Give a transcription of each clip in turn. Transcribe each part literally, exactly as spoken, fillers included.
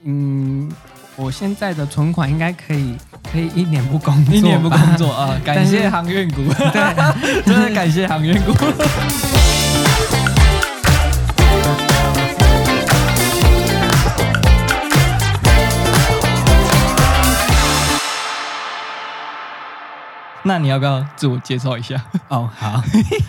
嗯，我现在的存款应该可以可以一年不工作， 一年不工作啊！感谢航运股，对，真的感谢航运股。那你要不要自我介绍一下？ 哦，好。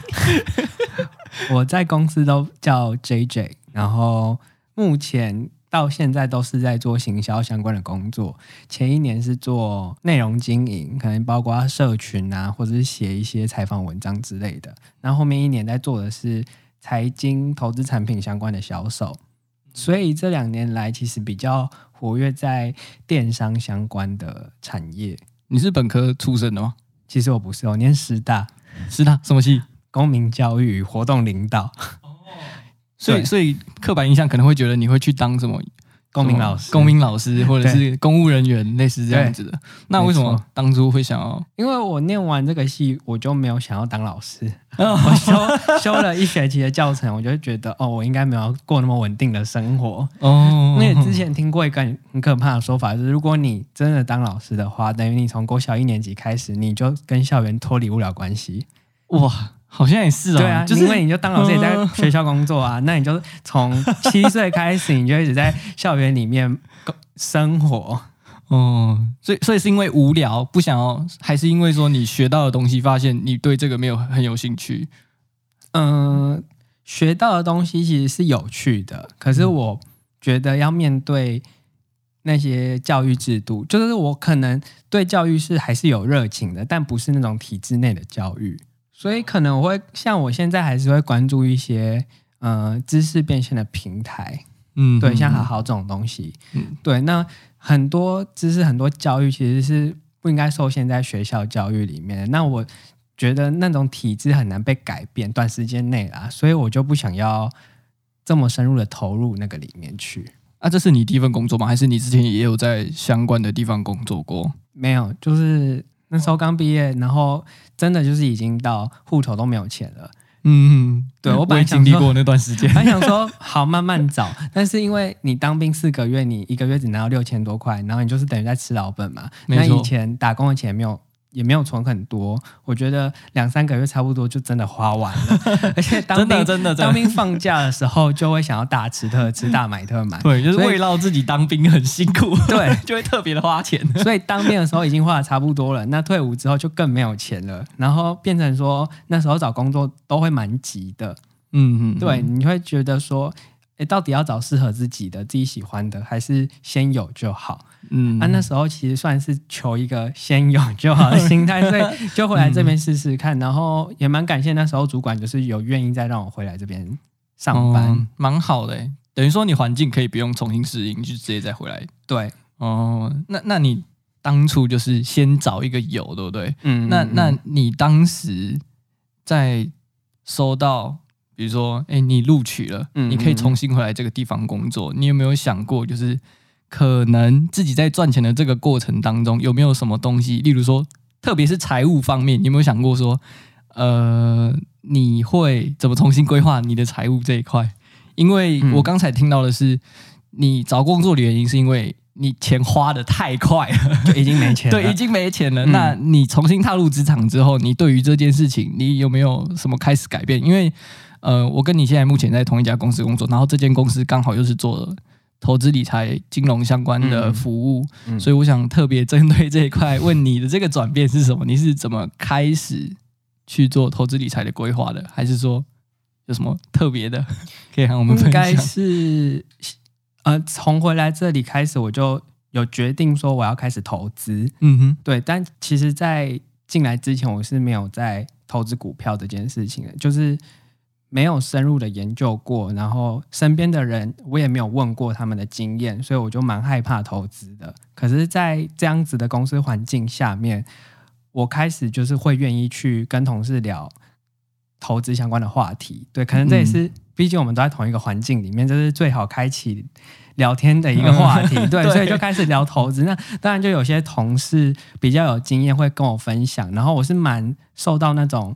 我在公司都叫 J J， 然后目前到现在都是在做行销相关的工作。前一年是做内容经营，可能包括社群啊，或者是写一些采访文章之类的。然后后面一年在做的是财经投资产品相关的销售。所以这两年来其实比较活跃在电商相关的产业。 你是本科出身的吗？ 其实我不是，我念师大。 师大什么系？ 公民教育与活动领导。 哦，所以所以刻板印象可能会觉得你会去当什么公民老师、 公民老师或者是公务人员，类似这样子的。那为什么当初会想要？ 因为我念完这个系，我就没有想要当老师。我修修了一学期的教程，我就觉得哦，我应该没有过那么稳定的生活。哦，因为之前听过一个很可怕的说法，就是如果你真的当老师的话，等于你从国小一年级开始，你就跟校园脱离不了关系。 哇！好像也是哦， 对啊，就是因为你就当老师也在学校工作啊，那你就从七岁开始，你就一直在校园里面生活。 哦，所以所以是因为无聊不想要，还是因为说你学到的东西，发现你对这个没有很有兴趣？ 嗯、呃，学到的东西其实是有趣的，可是我觉得要面对那些教育制度，就是我可能对教育是还是有热情的，但不是那种体制内的教育。所以可能我会像我现在还是会关注一些呃知识变现的平台，嗯，对，像好好这种东西，嗯，对，那很多知识很多教育其实是不应该受限在学校教育里面的。那我觉得那种体制很难被改变，短时间内啦，所以我就不想要这么深入的投入那个里面去。 啊，这是你第一份工作吗？还是你之前也有在相关的地方工作过？ 没有，就是那时候刚毕业，然后真的就是已经到户头都没有钱了。嗯，对，我本来经历过那段时间， 本来想说好慢慢找，但是因为你当兵四个月，你一个月只拿到六千多块，然后你就是等于在吃老本嘛。那以前打工的钱没有。也没有存很多，我觉得两三个月差不多就真的花完了。而且当兵真的当兵放假的时候，就会想要大吃特吃、大买特买。 对，就是为了自己当兵很辛苦， 对， 就会特别的花钱。 所以当兵的时候已经花的差不多了，那退伍之后就更没有钱了，然后变成说那时候找工作都会蛮急的。嗯嗯，对，你会觉得说，哎，到底要找适合自己的、自己喜欢的，还是先有就好？嗯，啊，那时候其实算是求一个先有就好的心态，所以就回来这边试试看，然后也蛮感谢那时候主管就是有愿意再让我回来这边上班， 蛮、哦、好的。等于说你环境可以不用重新适应，就直接再回来。 对， 哦，那那你当初就是先找一个有，对不对？嗯，那那你当时在收到，比如说，哎，你录取了，嗯、你可以重新回来这个地方工作，你有没有想过，就是可能自己在赚钱的这个过程当中，有没有什么东西，例如说，特别是财务方面，你有没有想过说，呃，你会怎么重新规划你的财务这一块？因为我刚才听到的是，你找工作的原因是因为你钱花得太快了， 就已经没钱了。 对，已经没钱了。嗯、那你重新踏入职场之后，你对于这件事情，你有没有什么开始改变？因为，呃，我跟你现在目前在同一家公司工作，然后这间公司刚好又是做投资理财、金融相关的服务，嗯嗯、所以我想特别针对这一块问你的这个转变是什么？你是怎么开始去做投资理财的规划的？还是说有什么特别的可以和我们分享？ 应该是呃，从回来这里开始，我就有决定说我要开始投资。嗯哼，对。但其实，在进来之前，我是没有在投资股票这件事情的，就是没有深入的研究过，然后身边的人我也没有问过他们的经验，所以我就蛮害怕投资的。可是在这样子的公司环境下面，我开始就是会愿意去跟同事聊投资相关的话题。对，可能这也是、嗯、毕竟我们都在同一个环境里面，这是最好开启聊天的一个话题。嗯、对, 对，所以就开始聊投资。那当然就有些同事比较有经验会跟我分享，然后我是蛮受到那种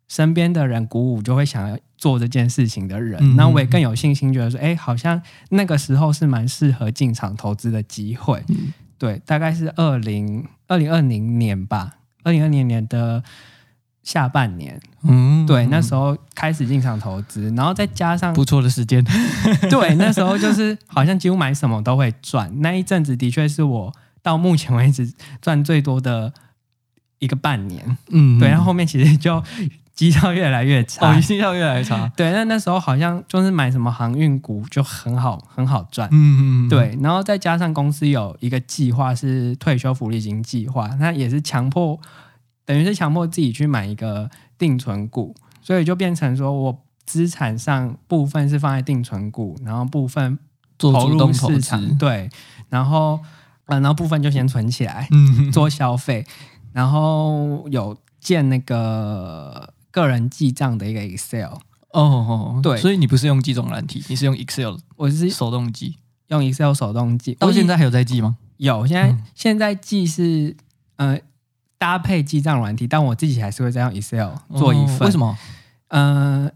身边的人鼓舞，就会想要做这件事情的人， 嗯、 那我也更有信心，觉得说，哎，好像那个时候是蛮适合进场投资的机会。嗯、对，大概是二零二零二零年吧，二零二零年的下半年，嗯，对，那时候开始进场投资，然后再加上不错的时间， 对，那时候就是好像几乎买什么都会赚，那一阵子的确是我到目前为止赚最多的一个半年，嗯，对，然后后面其实就绩效越来越差， 哦，绩效越来越差， 对，那那时候好像就是买什么航运股就很好很好赚，嗯嗯，对，然后再加上公司有一个计划是退休福利金计划，那也是强迫。等于是强迫自己去买一个定存股，所以就变成说我资产上部分是放在定存股，然后部分投入市场，对，然后呃，然后部分就先存起来，嗯，做消费，然后有建那个个人记账的一个 Excel， 哦哦，对，所以你不是用记账软体，你是用 Excel， 我是手动记， 用 Excel 手动记， 到现在还有在记吗？ 有，现在、嗯、现在记是呃。搭配记账软体，但我自己还是会再用 Excel 做一份。 哦、为什么？ 呃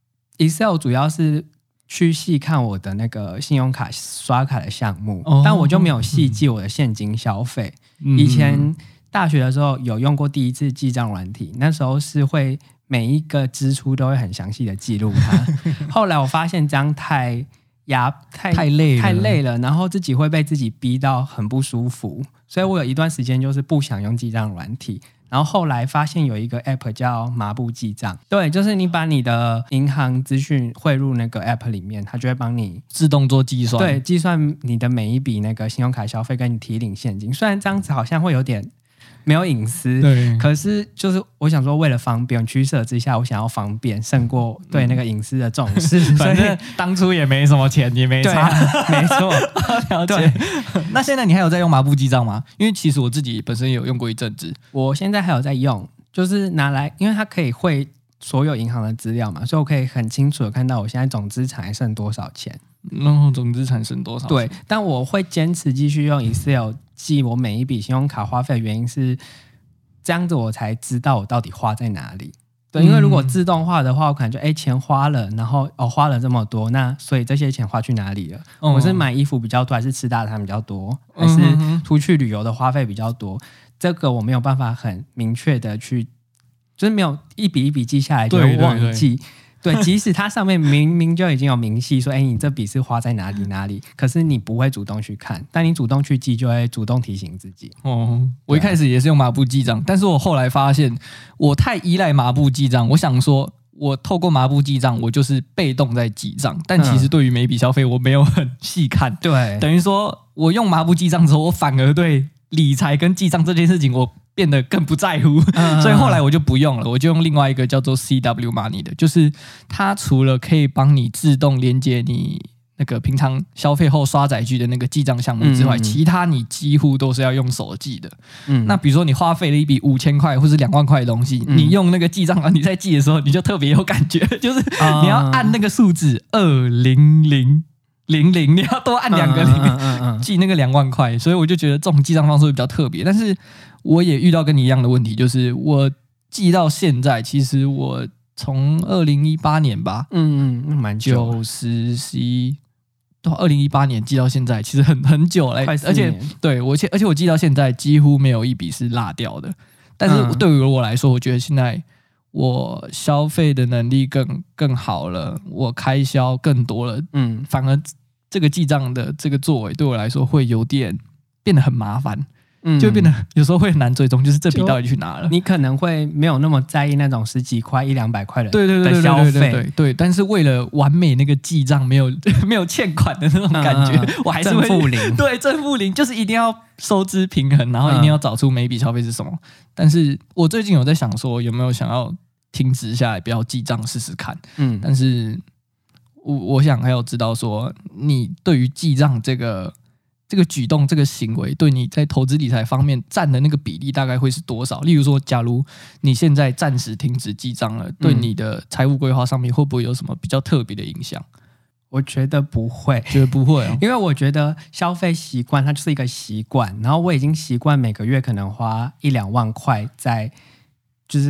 ，Excel 主要是去细看我的那个信用卡刷卡的项目，哦、但我就没有细记我的现金消费。嗯、以前大学的时候有用过第一次记账软体，那时候是会每一个支出都会很详细的记录它。后来我发现这样太压太太累了太累了，然后自己会被自己逼到很不舒服。所以我有一段时间就是不想用记账软体，然后后来发现有一个 app 叫麻布记账，对，就是你把你的银行资讯汇入那个 app 里面，它就会帮你自动做计算， 对，计算你的每一笔那个信用卡消费跟你提领现金。虽然这样子好像会有点没有隐私， 对， 可是就是我想说为了方便取舍之下，我想要方便胜过对那个隐私的重视， 嗯、反正当初也没什么钱，也没差， 啊、没错。 了解。那现在你还有在用麻布记账吗？因为其实我自己本身也有用过一阵子， 我现在还有在用，就是拿来，因为它可以汇所有银行的资料嘛，所以我可以很清楚的看到我现在总资产还剩多少钱， 然后总资产剩多少钱。 对，但我会坚持继续用 Excel 记我每一笔信用卡花费的原因是，这样子我才知道我到底花在哪里。对，因为如果自动化的话，我可能就哎钱花了，然后哦花了这么多，那所以这些钱花去哪里了？嗯、我是买衣服比较多，还是吃大餐比较多，还是出去旅游的花费比较多？这个我没有办法很明确的去，就是没有一笔一笔记下来就会忘记。对对对对，即使它上面明明就已经有明细说，哎，你这笔是花在哪里哪里，可是你不会主动去看，但你主动去记，就会主动提醒自己。 哦，我一开始也是用麻布记账，但是我后来发现我太依赖麻布记账，我想说，我透过麻布记账，我就是被动在记账，但其实对于每一笔消费，我没有很细看。 嗯、对， 等于说我用麻布记账之后，我反而对理财跟记账这件事情，我变得更不在乎，嗯、所以后来我就不用了，我就用另外一个叫做 C W Money 的，就是它除了可以帮你自动连接你那个平常消费后刷载具的那个记账项目之外，嗯、其他你几乎都是要用手记的。嗯、那比如说你花费了一笔五千块或是两万块的东西，嗯、你用那个记账软体在记的时候，你就特别有感觉，就是你要按那个数字二零零。零零，你要多按两个零，嗯嗯嗯嗯、记那个两万块，所以我就觉得这种记账方式会比较特别。但是我也遇到跟你一样的问题，就是我记到现在，其实我从二零一八年吧， 嗯嗯，蛮久， 九十十一到二零一八年记到现在，其实很很久了，而且对我，而且我记到现在几乎没有一笔是落掉的。但是对于我来说，我觉得现在我消费的能力更更好了，我开销更多了，嗯，反而这个记账的这个作为对我来说会有点变得很麻烦，嗯，就变得有时候会很难追踪，就是这笔到底去哪了？ 你可能会没有那么在意那种十几块、一两百块的对对对的消费，对对对对，但是为了完美那个记账没有没有欠款的那种感觉，嗯、我还是会正负零， 对正负零，就是一定要收支平衡，然后一定要找出每一笔消费是什么。嗯、但是我最近有在想说，有没有想要停止下来，不要记账试试看。嗯，但是我我想还有知道说，你对于记账这个这个举动、这个行为，对你在投资理财方面占的那个比例大概会是多少？例如说，假如你现在暂时停止记账了，对你的财务规划上面会不会有什么比较特别的影响？ 我觉得不会， 觉得不会哦， 因为我觉得消费习惯它就是一个习惯，然后我已经习惯每个月可能花一两万块在就是。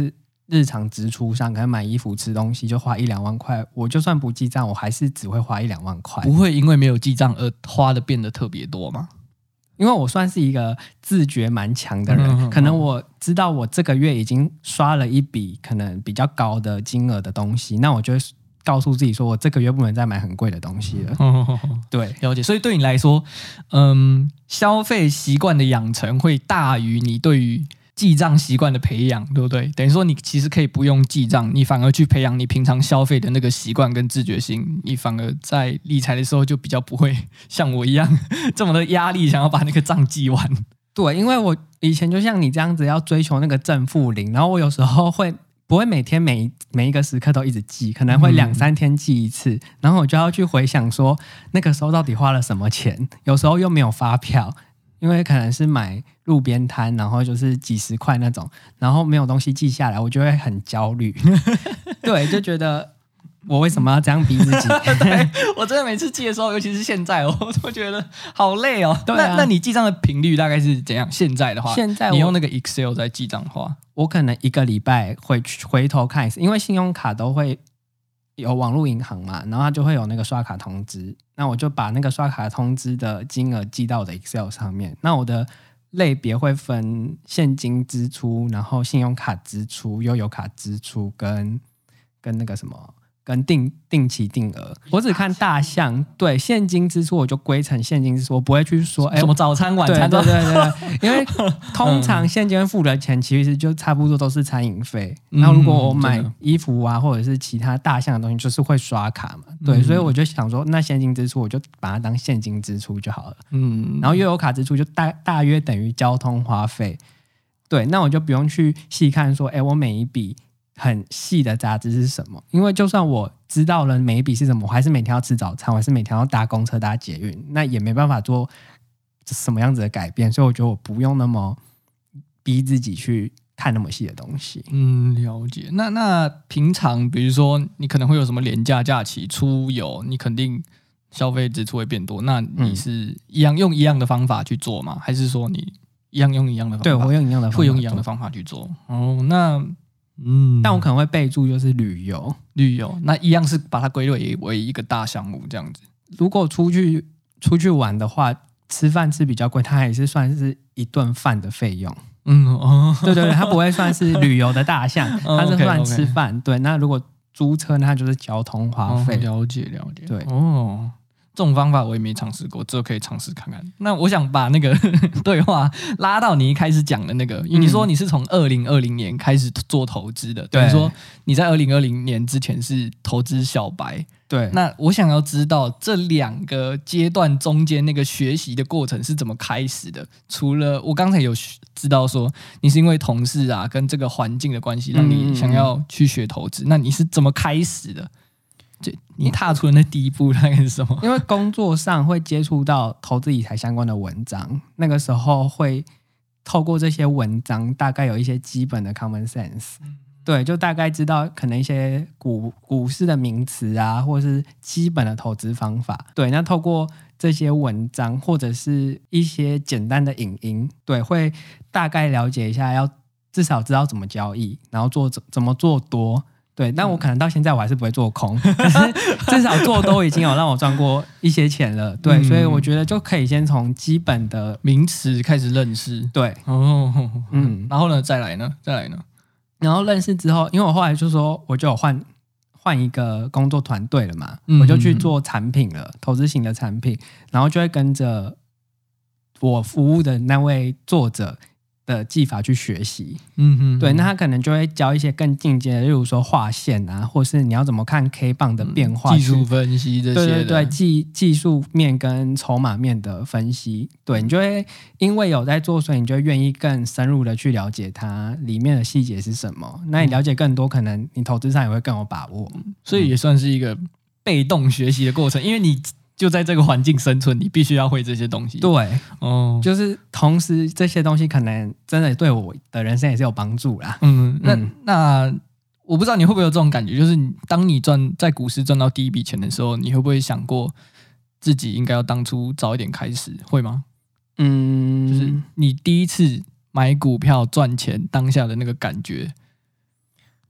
日常支出上，可能买衣服、吃东西就花一两万块，我就算不记账，我还是只会花一两万块。 不会因为没有记账而花的变得特别多吗？ 因为我算是一个自觉蛮强的人，嗯、可能我知道我这个月已经刷了一笔可能比较高的金额的东西，那我就会告诉自己说，我这个月不能再买很贵的东西了。 嗯、 对， 了解。所以对你来说，嗯，消费习惯的养成会大于你对于记账习惯的培养，对不对？等于说你其实可以不用记账，你反而去培养你平常消费的那个习惯跟自觉性，你反而在理财的时候就比较不会像我一样这么的压力，想要把那个账记完。 对，因为我以前就像你这样子要追求那个正负零，然后我有时候会不会每天每每一个时刻都一直记，可能会两三天记一次，嗯、然后我就要去回想说那个时候到底花了什么钱，有时候又没有发票。因为可能是买路边摊，然后就是几十块那种，然后没有东西记下来，我就会很焦虑。对，就觉得我为什么要这样逼自己？ 对，我真的每次记的时候，尤其是现在，我都觉得好累哦。 对啊、 那那你记账的频率大概是怎样？现在的话， 现在你用那个 Excel 在记账的话， 我可能一个礼拜会回头看一次，因为信用卡都会有网络银行嘛，然后它就会有那个刷卡通知，那我就把那个刷卡通知的金额记到我的 Excel 上面。那我的类别会分现金支出，然后信用卡支出、悠游卡支出跟跟那个什么。跟定定期定额，我只看大项，对现金支出我就归成现金支出，我不会去说哎什么早餐晚餐， 对对对对，因为通常现金付的钱其实就差不多都是餐饮费。然后如果我买衣服啊或者是其他大项的东西，就是会刷卡嘛，对，所以我就想说，那现金支出我就把它当现金支出就好了。嗯，然后悠游卡支出就大大约等于交通花费，对，那我就不用去细看说，哎，我每一笔。很细的杂志是什么？因为就算我知道了每一笔是什么，我还是每天要吃早餐，我还是每天要搭公车、搭捷运，那也没办法做什么样子的改变，所以我觉得我不用那么逼自己去看那么细的东西。 嗯，了解。那那平常比如说你可能会有什么连假假期出游，你肯定消费支出会变多，那你是一样用一样的方法去做吗？还是说你一样用一样的方法？ 对，我用一样的方法， 会用一样的方法去做。哦，那。嗯， 但我可能会备注就是旅游， 旅游那一样是把它归类为一个大项目这样子。 如果出去出去玩的话，吃饭吃比较贵，它也是算是一顿饭的费用。嗯哦，对对对，它不会算是旅游的大项，它是算吃饭。okay, okay. 对，那如果租车，那它就是交通花费。 哦、了解了解。 对哦。这种方法我也没尝试过，这可以尝试看看。那我想把那个对话拉到你一开始讲的那个，因为你说你是从二零二零年开始做投资的，等于说你在二零二零年之前是投资小白。 对， 那我想要知道这两个阶段中间那个学习的过程是怎么开始的？除了我刚才有知道说你是因为同事啊跟这个环境的关系让你想要去学投资，嗯、那你是怎么开始的？就你踏出的那第一步大概是什么？ 因为工作上会接触到投资理财相关的文章，那个时候会透过这些文章，大概有一些基本的 common sense，、嗯、对，就大概知道可能一些股股市的名词啊，或是基本的投资方法。对，那透过这些文章或者是一些简单的影音，对，会大概了解一下，要至少知道怎么交易，然后做怎么做多。对，但我可能到现在我还是不会做空，可是至少做多已经有让我赚过一些钱了。对，嗯、所以我觉得就可以先从基本的名词开始认识。 对， 哦，嗯，然后呢，再来呢，再来呢， 然后认识之后，因为我后来就说，我就有换换一个工作团队了嘛，嗯、我就去做产品了，投资型的产品，然后就会跟着我服务的那位作者的技法去学习，嗯哼，对，那他可能就会教一些更进阶的，例如说画线啊，或是你要怎么看 K 棒的变化、 嗯、技术分析这些的， 对对对，技技术面跟筹码面的分析，对，你就会因为有在做，所以你就会愿意更深入的去了解它里面的细节是什么。那你了解更多，可能你投资上也会更有把握， 嗯、所以也算是一个被动学习的过程，因为你就在这个环境生存，你必须要会这些东西。 对，哦，就是同时这些东西可能真的对我的人生也是有帮助啦。 嗯，那、嗯、那我不知道你会不会有这种感觉，就是当你赚在股市赚到第一笔钱的时候，你会不会想过自己应该要当初早一点开始，会吗？嗯，就是你第一次买股票赚钱当下的那个感觉。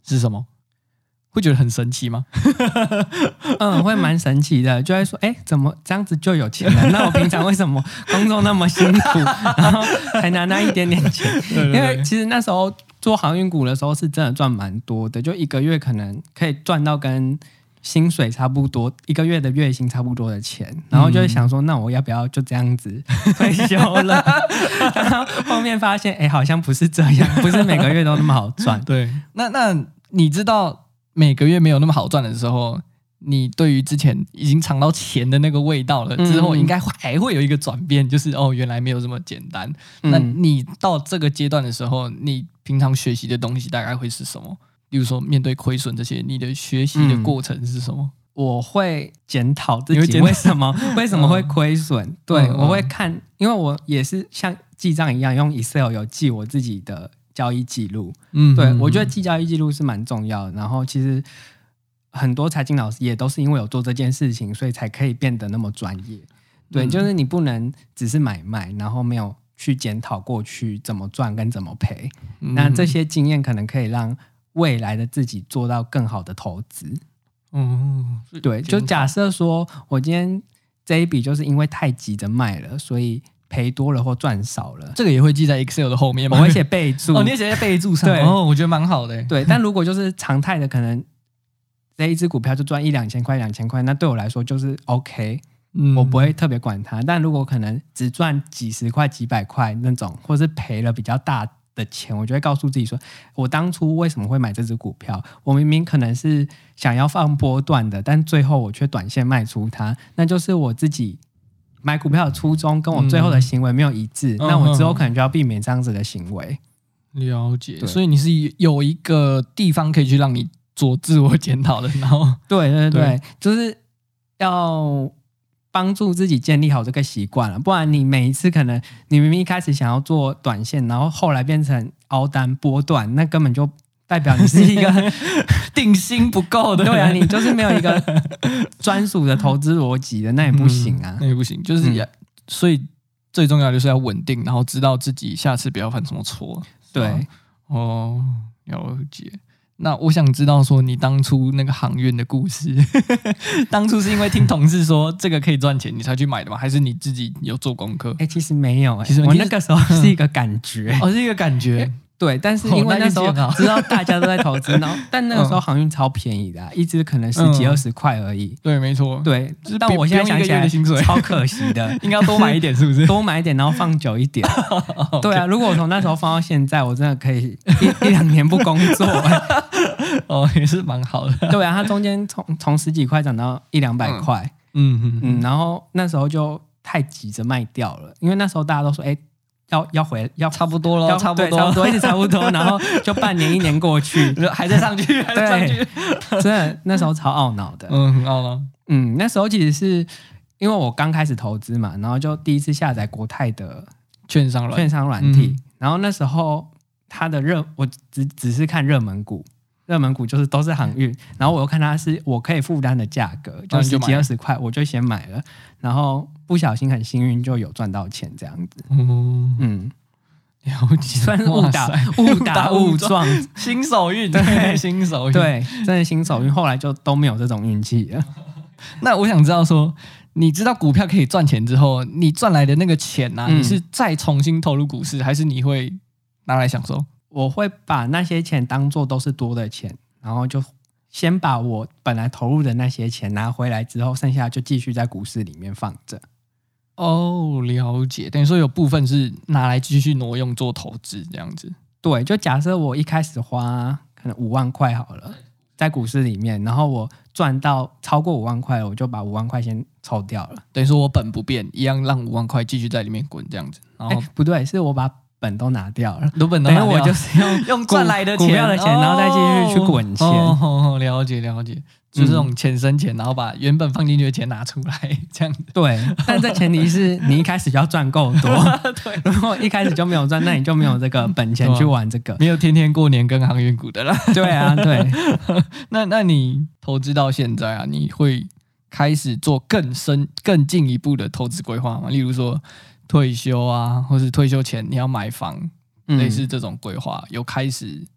是什么？会觉得很神奇吗？ 嗯，会蛮神奇的，就会说，哎，怎么这样子就有钱了？那我平常为什么工作那么辛苦，然后才拿那一点点钱？ 对对对， 因为其实那时候做航运股的时候是真的赚蛮多的，就一个月可能可以赚到跟薪水差不多，一个月的月薪差不多的钱，然后就会想说，那我要不要就这样子退休了？然后后面发现，哎，好像不是这样，不是每个月都那么好赚。 对，那那你知道每个月没有那么好赚的时候，你对于之前已经尝到钱的那个味道了之后，应该还会有一个转变，就是哦，原来没有这么简单。嗯、那你到这个阶段的时候，你平常学习的东西大概会是什么？比如说面对亏损这些，你的学习的过程是什么？嗯、 我会检讨自己为什么为什么会亏损。对、嗯、我会看，因为我也是像记账一样，用 Excel 有记我自己的交易记录。嗯，对，我觉得记交易记录是蛮重要的。然后其实很多财经老师也都是因为有做这件事情，所以才可以变得那么专业。对，嗯、就是你不能只是买卖，然后没有去检讨过去怎么赚跟怎么赔。嗯、那这些经验可能可以让未来的自己做到更好的投资。嗯，对，就假设说我今天这一笔就是因为太急着卖了，所以赔多了或赚少了， 这个也会记在 Excel 的后面吗？ 我会写备注。 哦，你也写在备注上。对，哦，我觉得蛮好的。 对，但如果就是常态的，可能这一只股票就赚一两千块、两千块，那对我来说就是 OK，嗯、我不会特别管它。但如果可能只赚几十块、几百块那种，或是赔了比较大的钱，我就会告诉自己说，我当初为什么会买这只股票？我明明可能是想要放波段的，但最后我却短线卖出它，那就是我自己买股票的初衷跟我最后的行为没有一致，嗯、那我之后可能就要避免这样子的行为。 了解，所以你是有一个地方可以去让你做自我检讨的，然后对对 对, 对，就是要帮助自己建立好这个习惯了，不然你每一次可能你明明一开始想要做短线，然后后来变成凹单波段，那根本就代表你是一个定心不够的。 对啊，你就是没有一个专属的投资逻辑的，那也不行啊， 嗯、那也不行。就是也、嗯，所以最重要的就是要稳定，然后知道自己下次不要犯什么错。 对， 哦，了解。那我想知道说你当初那个航运的故事，当初是因为听同事说这个可以赚钱，你才去买的吗？还是你自己有做功课？ 哎、欸，其实没有、欸，其实我那个时候是一个感觉， 哦，是一个感觉。 对，但是因为那时候知道大家都在投资，然后但那个时候航运超便宜的、啊，一只可能十几二十块而已。 对，没错。 对，但我现在想起来超可惜的， 应该要多买一点，是不是？ 多买一点，然后放久一点。对啊，如果我从那时候放到现在，我真的可以一一两年不工作。 哦，也是蛮好的。 对啊，它中间从从十几块涨到一两百块。嗯嗯嗯，然后那时候就太急着卖掉了，因为那时候大家都说，哎。要要回要差不多了，差不多， 差不多，一直差不多，然后就半年一年过去， 还在上去，还在上去， 真的那时候超懊恼的， 嗯，很懊恼， 嗯，那时候其实是因为我刚开始投资嘛，然后就第一次下载国泰的券商软券商软体，嗯、然后那时候它的热，我只只是看热门股。热门股就是都是航运，然后我又看它是我可以负担的价格，就十几二十块，我就先买了，然后不小心很幸运就有赚到钱这样子。嗯嗯， 了解， 算是误打误打误撞， 新手运，对，新手运， 对，真的新手运，后来就都没有这种运气了。 那我想知道说，你知道股票可以赚钱之后，你赚来的那个钱啊，嗯、你是再重新投入股市，还是你会拿来享受？ 我会把那些钱当作都是多的钱，然后就先把我本来投入的那些钱拿回来之后，剩下就继续在股市里面放着。 哦，了解，等于说有部分是拿来继续挪用做投资这样子。 对，就假设我一开始花可能五万块好了，在股市里面，然后我赚到超过五万块了，我就把五万块先抽掉了。 等于说我本不变，一样让五万块继续在里面滚这样子。然后、 欸、不对，是我把本都拿掉了， 都本都拿掉， 我就是用用赚来的钱、 股票的钱，然后再继续去滚钱。 哦哦哦、了解了解，就是这种钱生钱，然后把原本放进去的钱拿出来，这样子。 对，但这前提是你一开始就要赚够多。对，如果一开始就没有赚，那你就没有这个本钱去玩这个， 没有天天过年跟航运股的了。 对啊，对。 那那你投资到现在啊，你会开始做更深、更进一步的投资规划吗？例如说。退休啊，或是退休前你要买房，嗯、类似这种规划有开始，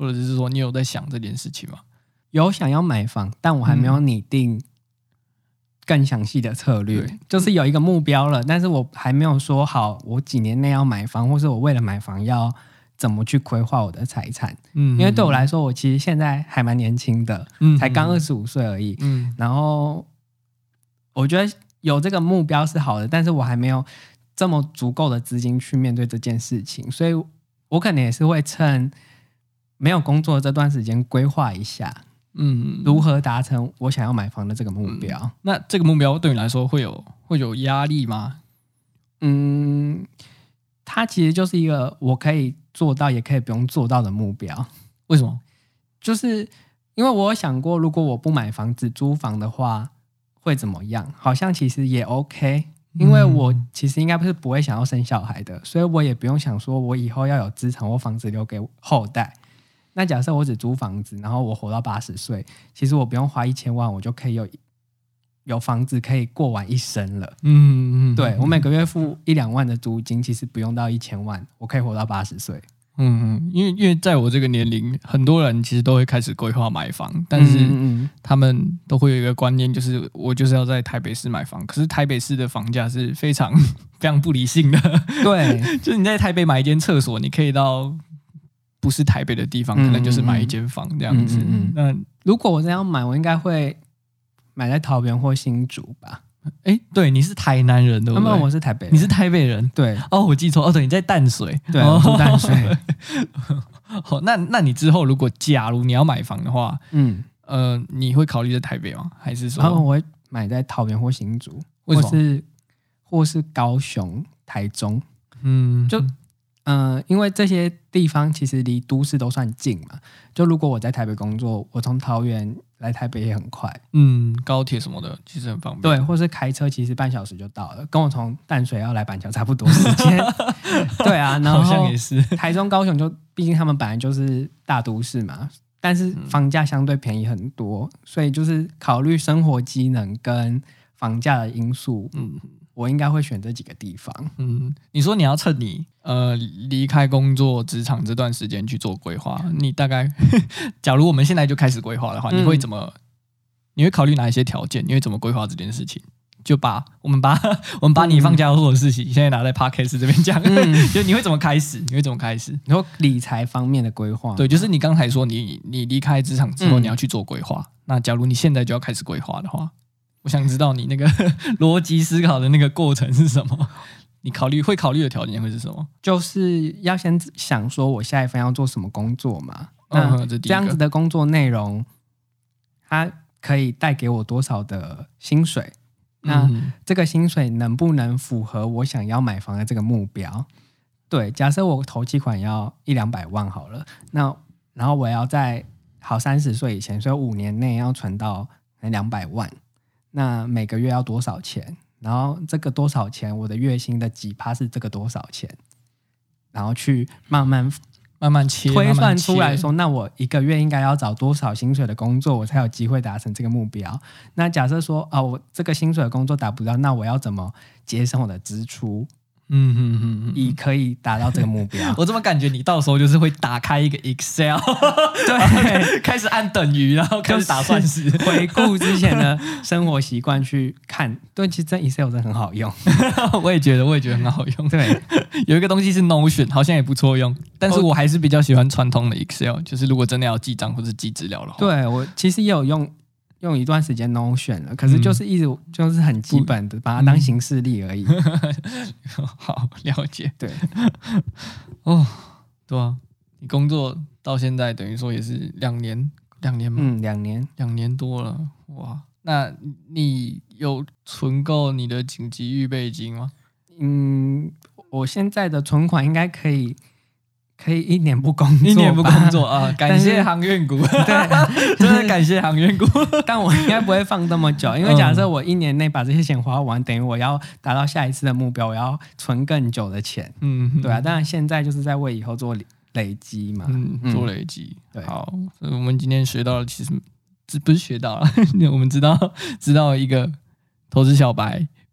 或者是说你有在想这件事情吗？ 有想要买房，但我还没有拟定更详细的策略，嗯、就是有一个目标了，但是我还没有说好我几年内要买房，或是我为了买房要怎么去规划我的财产。嗯，因为对我来说，我其实现在还蛮年轻的，嗯、才刚二十五岁而已。嗯，然后我觉得有这个目标是好的，但是我还没有这么足够的资金去面对这件事情，所以我可能也是会趁没有工作的这段时间规划一下，嗯，如何达成我想要买房的这个目标。嗯、 那这个目标对你来说会有会有压力吗？ 嗯，它其实就是一个我可以做到也可以不用做到的目标。 为什么？ 就是因为我有想过，如果我不买房子租房的话会怎么样，好像其实也 OK， 因为我其实应该不是不会想要生小孩的，所以我也不用想说我以后要有资产或房子留给后代。那假设我只租房子，然后我活到八十岁，其实我不用花一千万，我就可以有有房子可以过完一生了。嗯嗯，对，我每个月付一两万的租金，其实不用到一千万，我可以活到八十岁。 嗯嗯，因为因为在我这个年龄，很多人其实都会开始规划买房，但是他们都会有一个观念，就是我就是要在台北市买房。可是台北市的房价是非常非常不理性的。对，就是你在台北买一间厕所，你可以到不是台北的地方，可能就是买一间房这样子。嗯嗯嗯、 那如果我这样买，我应该会买在桃园或新竹吧。 哎，对，你是台南人对不对？ 那我是台北人。 你是台北人？ 对。 哦，我记错。哦，对，你在淡水。 对，我住淡水。 好，那那你之后如果假如你要买房的话，嗯，呃，你会考虑在台北吗？还是说？ 然后我会买在桃园或新竹， 为什么？ 或是或是高雄、台中。嗯，就嗯、呃，因为这些地方其实离都市都算近嘛。就如果我在台北工作，我从桃园来台北也很快， 嗯，高铁什么的其实很方便， 对，或是开车其实半小时就到了，跟我从淡水要来板桥差不多时间。对啊，然后好像也是台中、高雄就毕竟他们本来就是大都市嘛，但是房价相对便宜很多，嗯、所以就是考虑生活机能跟房价的因素，嗯，我应该会选这几个地方。 嗯，你说你要趁你呃离开工作职场这段时间去做规划，你大概假如我们现在就开始规划的话，你会怎么？嗯、你会考虑哪一些条件？你会怎么规划这件事情？就把我们把我们把你放假要做的事情，嗯、现在拿在 Podcast 这边讲，嗯、就你会怎么开始？你会怎么开始？ 你说理财方面的规划， 对，就是你刚才说你你离开职场之后你要去做规划，嗯、那假如你现在就要开始规划的话，我想知道你那个逻辑思考的那个过程是什么？你考虑会考虑的条件会是什么？ 就是要先想说我下一份要做什么工作嘛，那、嗯、这, 这样子的工作内容，它可以带给我多少的薪水？那这个薪水能不能符合我想要买房的这个目标？对，假设我头期款要一两百万好了，那然后我要在好三十岁以前，所以五年内要存到两百万，那每个月要多少钱？然后这个多少钱，我的月薪的几趴是这个多少钱？然后去慢慢慢慢切， 推算出来说，那我一个月应该要找多少薪水的工作，我才有机会达成这个目标。那假设说，啊，我这个薪水的工作达不到，那我要怎么节省我的支出？嗯嗯嗯嗯，以可以达到这个目标。 我怎么感觉你到时候就是会打开一个 Excel， 对，开始按等于，然后开始打算式， 回顾之前的生活习惯去看。对，其实这 Excel 真的很好用， 我也觉得，我也觉得很好用。 对， 有一个东西是 Notion， 好像也不错用，但是我还是比较喜欢传统的 Excel， 就是如果真的要记账或者记资料的话。 对，我其实也有用。用一段时间 Notion 了，可是就是一直、嗯、就是很基本的，把它当行事历而已。 嗯、好，了解。 对， 哦，对啊，你工作到现在等于说也是两年，两年吗？ 嗯，两年， 两年多了，哇！那你有存够你的紧急预备金吗？ 嗯，我现在的存款应该可以。可以一年不工作， 一年不工作啊！感谢航运股， 对， 真的感谢航运股。 但我应该不会放这么久，因为假设我一年内把这些钱花完，等于我要达到下一次的目标，我要存更久的钱。嗯，对啊。当然现在就是在为以后做累积嘛， 嗯，做累积。 对， 好，所以我们今天学到了，其实不是学到了，我们知道知道一个投资小白不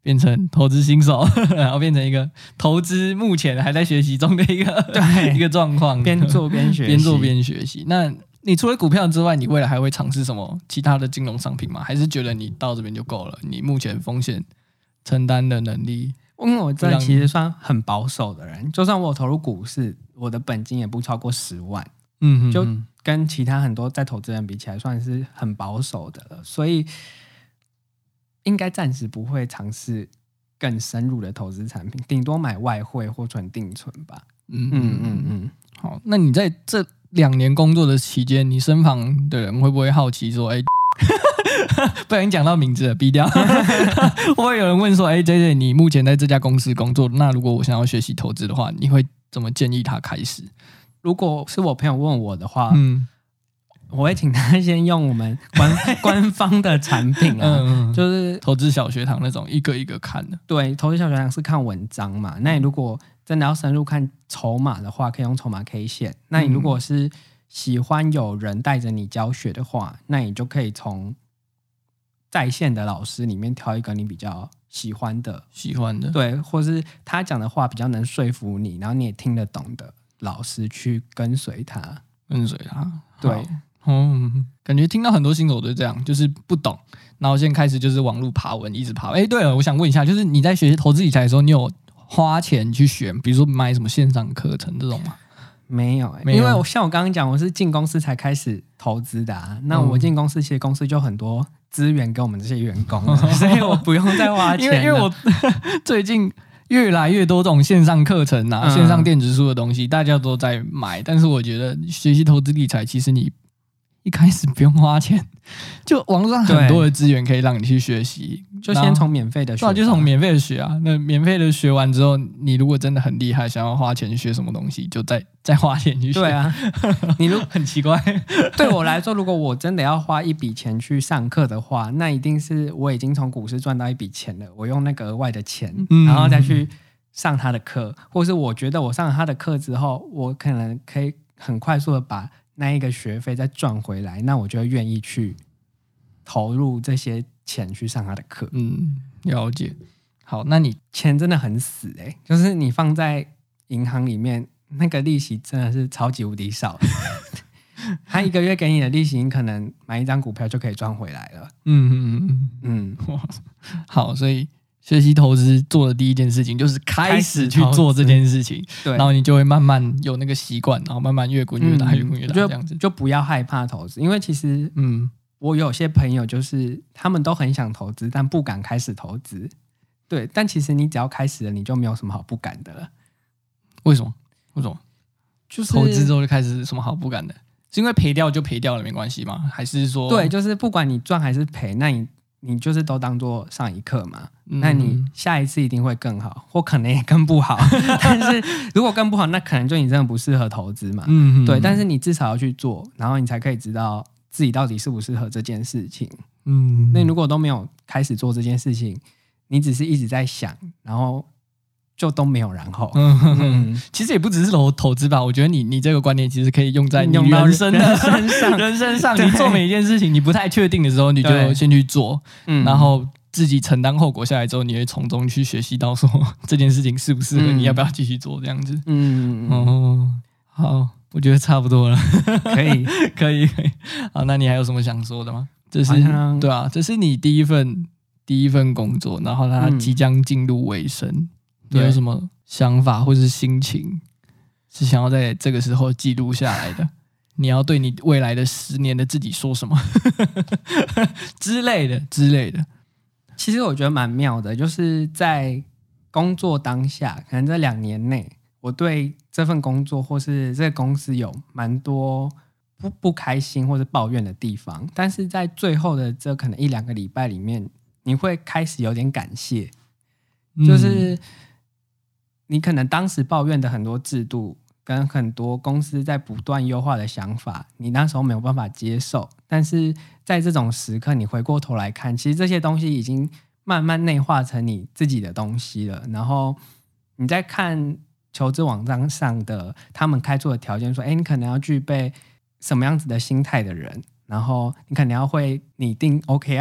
变成投资新手，然后变成一个投资目前还在学习中的一个对一个状况， 边做边学习， 边做边学习。那你除了股票之外，你未来还会尝试什么其他的金融商品吗？还是觉得你到这边就够了？你目前风险承担的能力？ 因为我这其实算很保守的人，就算我投入股市，我的本金也不超过十万，嗯哼哼，就跟其他很多在投资人比起来，算是很保守的了。所以应该暂时不会尝试更深入的投资产品，顶多买外汇或存定存吧。嗯嗯嗯嗯。 好，那你在这两年工作的期间，你身旁的人会不会好奇说，哎？不然你讲到名字了，逼掉。会不会有人问说：“哎 ，J J， 你目前在这家公司工作，那如果我想要学习投资的话，你会怎么建议他开始？” 如果是我朋友问我的话，嗯，我会请他先用我们官官方的产品啊，嗯嗯就是投资小学堂那种一个一个看的。 对，投资小学堂是看文章嘛。那你如果真的要深入看筹码的话，可以用筹码 K 线。那你如果是喜欢有人带着你教学的话，那你就可以从在线的老师里面挑一个你比较喜欢的喜欢的对，或是他讲的话比较能说服你，然后你也听得懂的老师去跟随他跟随他对， 嗯，感觉听到很多新手都这样，就是不懂，然后现在开始就是网络爬文一直爬。哎，对了，我想问一下，就是你在学习投资理财的时候，你有花钱去学，比如说买什么线上课程这种吗？ 没有、欸，因为我像我刚刚讲，我是进公司才开始投资的啊。那我进公司，其实公司就很多资源给我们这些员工，所以我不用再花钱因为因为我最近越来越多这种线上课程啊、嗯、线上电子书的东西，大家都在买。但是我觉得学习投资理财，其实你一开始不用花钱，就网络上很多的资源可以让你去学习， 就先从免费的学， 对，就从免费的学啊。那免费的学完之后，你如果真的很厉害，想要花钱学什么东西，就再再花钱去学。 对啊，你如很奇怪。 对我来说，如果我真的要花一笔钱去上课的话，那一定是我已经从股市赚到一笔钱了，我用那个额外的钱，嗯、然后再去上他的课，或是我觉得我上了他的课之后，我可能可以很快速的把那一个学费再赚回来，那我就会愿意去投入这些钱去上他的课。 嗯，了解。好，那你钱真的很死哎、欸，就是你放在银行里面，那个利息真的是超级无敌少。他一个月给你的利息，你可能买一张股票就可以赚回来了。嗯嗯嗯嗯， 哇，好，所以学习投资做的第一件事情就是开始去做这件事情，对，然后你就会慢慢有那个习惯，然后慢慢越滚越大，嗯、越滚越大，这样子就不要害怕投资，因为其实，嗯，我有些朋友就是他们都很想投资，但不敢开始投资，对，但其实你只要开始了，你就没有什么好不敢的了。 为什么？为什么？就是投资之后就开始什么好不敢的？是因为赔掉就赔掉了没关系吗？还是说， 对，就是不管你赚还是赔，那你。你就是都当做上一课嘛，嗯、那你下一次一定会更好，或可能也更不好。但是如果更不好，那可能就你真的不适合投资嘛。嗯、对，但是你至少要去做，然后你才可以知道自己到底适不适合这件事情。嗯，那如果都没有开始做这件事情，你只是一直在想，然后就都没有然后。嗯嗯、其实也不只是投投资吧，我觉得你你这个观念其实可以用在你人生的身上。人生上，你做每一件事情，你不太确定的时候，你就先去做，然后自己承担后果下来之后，你会从中去学习到说这件事情适不适合，你要不要继续做这样子。嗯哦，好，我觉得差不多了， 可以可以可以。好，那你还有什么想说的吗？这是对啊，这是你第一份第一份工作，然后它即将进入尾声。嗯你有什么想法或是心情是想要在这个时候记录下来的？你要对你未来的十年的自己说什么之类的之类的？ 其实我觉得蛮妙的，就是在工作当下，可能这两年内，我对这份工作或是这个公司有蛮多不不开心或是抱怨的地方，但是在最后的这可能一两个礼拜里面，你会开始有点感谢，就是。嗯你可能当时抱怨的很多制度跟很多公司在不断优化的想法，你那时候没有办法接受，但是在这种时刻你回过头来看，其实这些东西已经慢慢内化成你自己的东西了。然后你在看求职网站上的他们开出的条件说，哎，你可能要具备什么样子的心态的人，然后你可能要会拟定 O K R，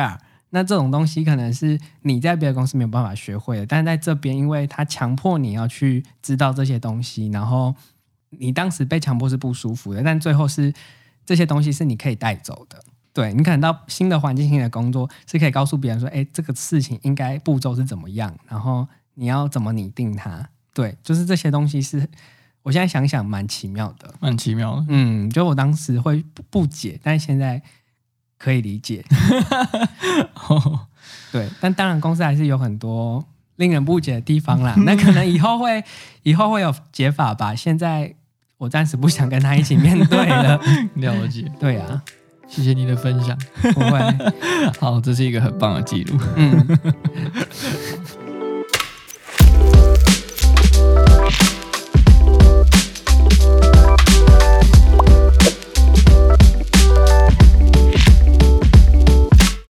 那这种东西可能是你在别的公司没有办法学会的，但是在这边，因为他强迫你要去知道这些东西，然后你当时被强迫是不舒服的，但最后是这些东西是你可以带走的。对，你可能到新的环境、新的工作，是可以告诉别人说，哎，这个事情应该步骤是怎么样，然后你要怎么拟定它。对，就是这些东西是我现在想想蛮奇妙的， 蛮奇妙的。 嗯，就我当时会不解，但现在可以理解。对，但当然公司还是有很多令人不解的地方啦。那可能以后会以后会有解法吧。现在我暂时不想跟他一起面对了。 了解。 对啊， 谢谢你的分享。 不会。 好，这是一个很棒的记录。 嗯。